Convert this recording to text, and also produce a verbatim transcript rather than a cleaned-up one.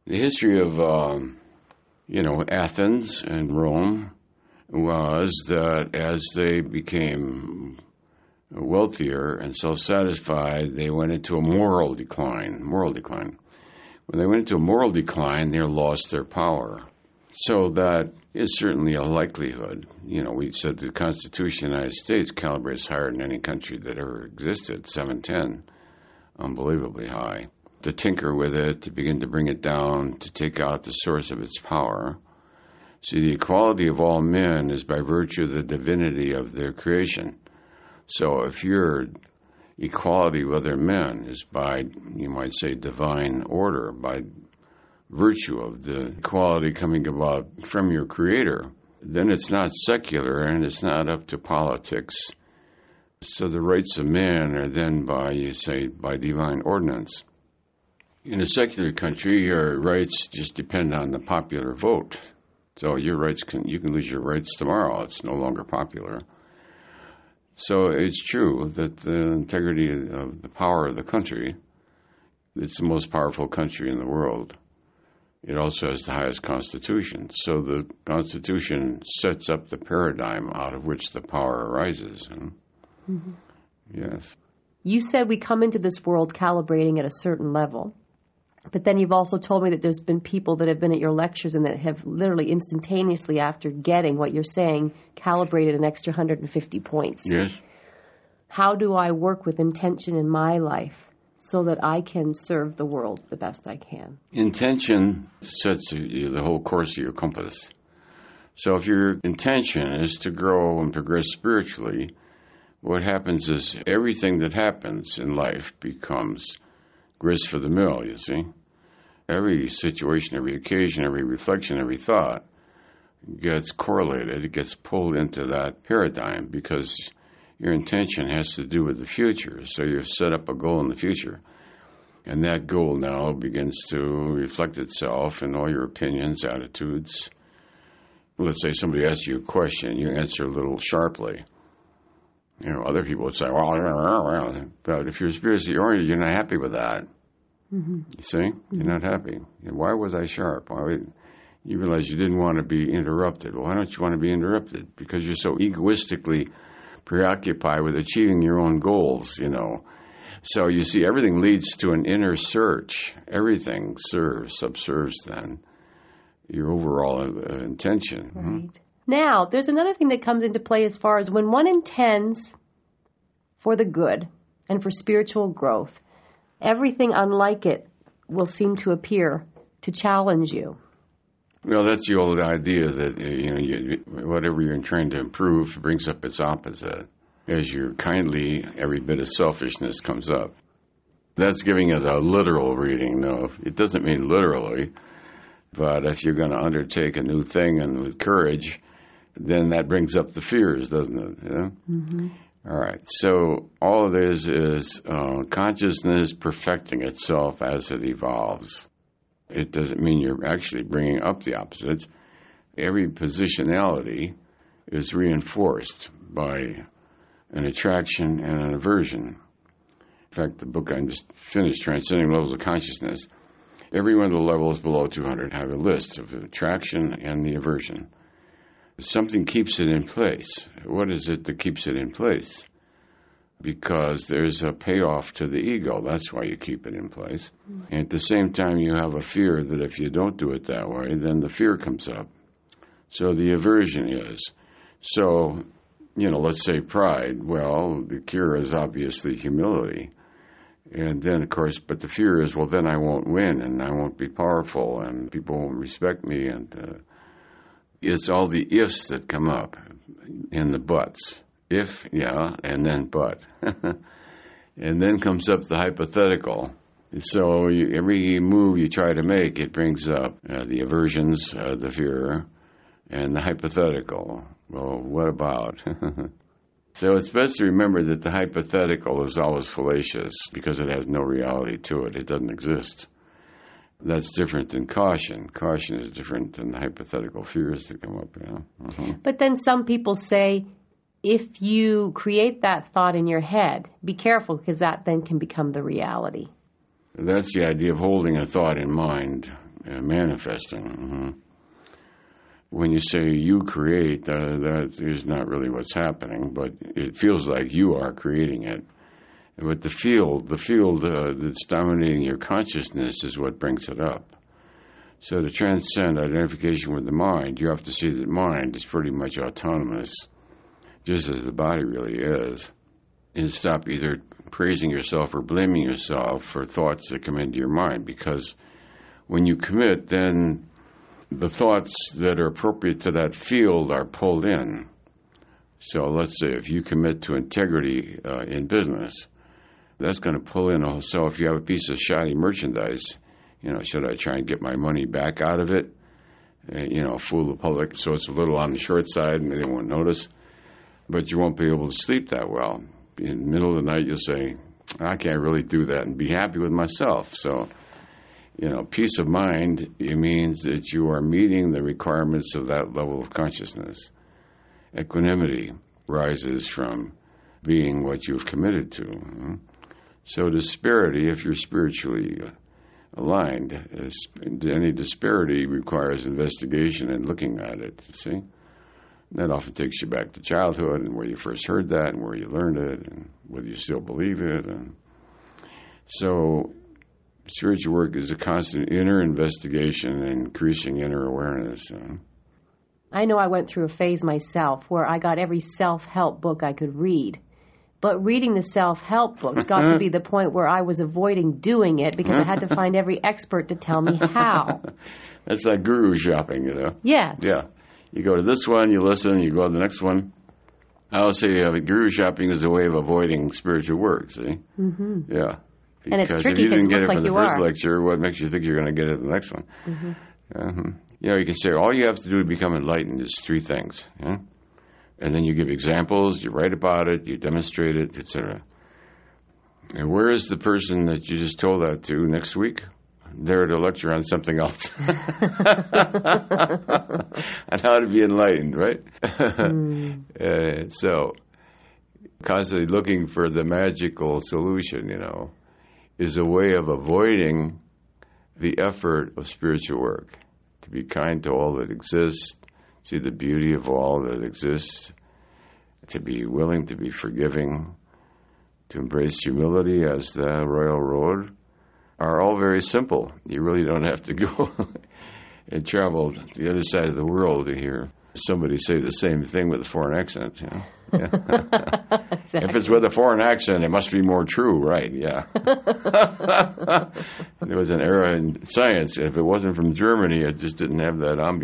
The history of, um, you know, Athens and Rome was that as they became wealthier and self-satisfied, they went into a moral decline, moral decline. When they went into a moral decline, they lost their power. So that is certainly a likelihood. You know, we said the Constitution of the United States calibrates higher than any country that ever existed, seven ten, unbelievably high. To tinker with it, to begin to bring it down, to take out the source of its power. See, the equality of all men is by virtue of the divinity of their creation. So if your equality with other men is by, you might say, divine order, by virtue of the equality coming about from your Creator, then it's not secular and it's not up to politics. So the rights of man are then by, you say, by divine ordinance. In a secular country, your rights just depend on the popular vote. So your rights can, you can lose your rights tomorrow. It's no longer popular. So it's true that the integrity of the power of the country, it's the most powerful country in the world. It also has the highest constitution. So the Constitution sets up the paradigm out of which the power arises. Mm-hmm. Yes. You said we come into this world calibrating at a certain level. But then you've also told me that there's been people that have been at your lectures and that have literally instantaneously after getting what you're saying calibrated an extra one hundred fifty points. Yes. How do I work with intention in my life so that I can serve the world the best I can? Intention sets the whole course of your compass. So if your intention is to grow and progress spiritually, what happens is everything that happens in life becomes grist for the mill, you see. Every situation, every occasion, every reflection, every thought gets correlated, it gets pulled into that paradigm because your intention has to do with the future. So you've set up a goal in the future. And that goal now begins to reflect itself in all your opinions, attitudes. Let's say somebody asks you a question, you answer a little sharply. You know, other people would say, well, but if you're spiritually oriented, you're not happy with that. Mm-hmm. You see? Mm-hmm. You're not happy. Why was I sharp? Why would, you realize you didn't want to be interrupted. Well, why don't you want to be interrupted? Because you're so egoistically preoccupied with achieving your own goals, you know. So you see, everything leads to an inner search. Everything serves, subserves then your overall uh, intention. Right. Hmm? Now, there's another thing that comes into play as far as when one intends for the good and for spiritual growth, everything unlike it will seem to appear to challenge you. Well, that's the old idea that, you know, you, whatever you're trying to improve brings up its opposite. As you're kindly, every bit of selfishness comes up. That's giving it a literal reading. No, it doesn't mean literally, but if you're going to undertake a new thing and with courage, then that brings up the fears, doesn't it? Yeah? Mm-hmm. All right. So all it is is uh, consciousness perfecting itself as it evolves. It doesn't mean you're actually bringing up the opposites. Every positionality is reinforced by an attraction and an aversion. In fact, the book I just finished, Transcending Levels of Consciousness, every one of the levels below two hundred have a list of the attraction and the aversion. Something keeps it in place. What is it that keeps it in place? Because there's a payoff to the ego. That's why you keep it in place. Mm-hmm. And at the same time, you have a fear that if you don't do it that way, then the fear comes up. So the aversion is. So, you know, let's say pride. Well, the cure is obviously humility. And then, of course, but the fear is, well, then I won't win and I won't be powerful and people won't respect me. And uh, it's all the ifs that come up and the buts. If, yeah, and then but. And then comes up the hypothetical. So you, every move you try to make, it brings up uh, the aversions, uh, the fear, and the hypothetical. Well, what about? So it's best to remember that the hypothetical is always fallacious because it has no reality to it. It doesn't exist. That's different than caution. Caution is different than the hypothetical fears that come up. Yeah? Uh-huh. But then some people say, if you create that thought in your head, be careful because that then can become the reality. That's the idea of holding a thought in mind. uh, manifesting. Mm-hmm. When you say you create, uh, that is not really what's happening, but it feels like you are creating it. But the field, the field uh, that's dominating your consciousness is what brings it up. So to transcend identification with the mind, you have to see that mind is pretty much autonomous, just as the body really is, and stop either praising yourself or blaming yourself for thoughts that come into your mind, because when you commit, then the thoughts that are appropriate to that field are pulled in. So let's say if you commit to integrity uh, in business, that's going to pull in also. So if you have a piece of shoddy merchandise, you know, should I try and get my money back out of it? Uh, you know, fool the public so it's a little on the short side and they won't notice. But you won't be able to sleep that well. In the middle of the night, you'll say, I can't really do that and be happy with myself. So, you know, peace of mind, it means that you are meeting the requirements of that level of consciousness. Equanimity rises from being what you've committed to. So disparity, if you're spiritually aligned, any disparity requires investigation and looking at it, see? That often takes you back to childhood and where you first heard that and where you learned it and whether you still believe it. And so spiritual work is a constant inner investigation and increasing inner awareness. I know I went through a phase myself where I got every self-help book I could read. But reading the self-help books got to be the point where I was avoiding doing it because I had to find every expert to tell me how. That's like guru shopping, you know? Yes. Yeah. You go to this one, you listen, you go to the next one. I always say uh, guru shopping is a way of avoiding spiritual work, see? Mm-hmm. Yeah. Because and it's tricky if you didn't get it like from the first are. lecture, what makes you think you're going to get it in the next one? Mm-hmm. Uh-huh. You know, you can say all you have to do to become enlightened is three things. Yeah? And then you give examples, you write about it, you demonstrate it, et cetera. And where is the person that you just told that to next week? They're at a lecture on something else. On how to be enlightened, right? Mm. uh, so, constantly looking for the magical solution, you know, is a way of avoiding the effort of spiritual work. To be kind to all that exists, see the beauty of all that exists, to be willing to be forgiving, to embrace humility as the royal road, are all very simple. You really don't have to go and travel to the other side of the world to hear somebody say the same thing with a foreign accent. You know? Yeah. Exactly. If it's with a foreign accent, it must be more true, right? Yeah. There was an era in science, if it wasn't from Germany, it just didn't have that ambiance.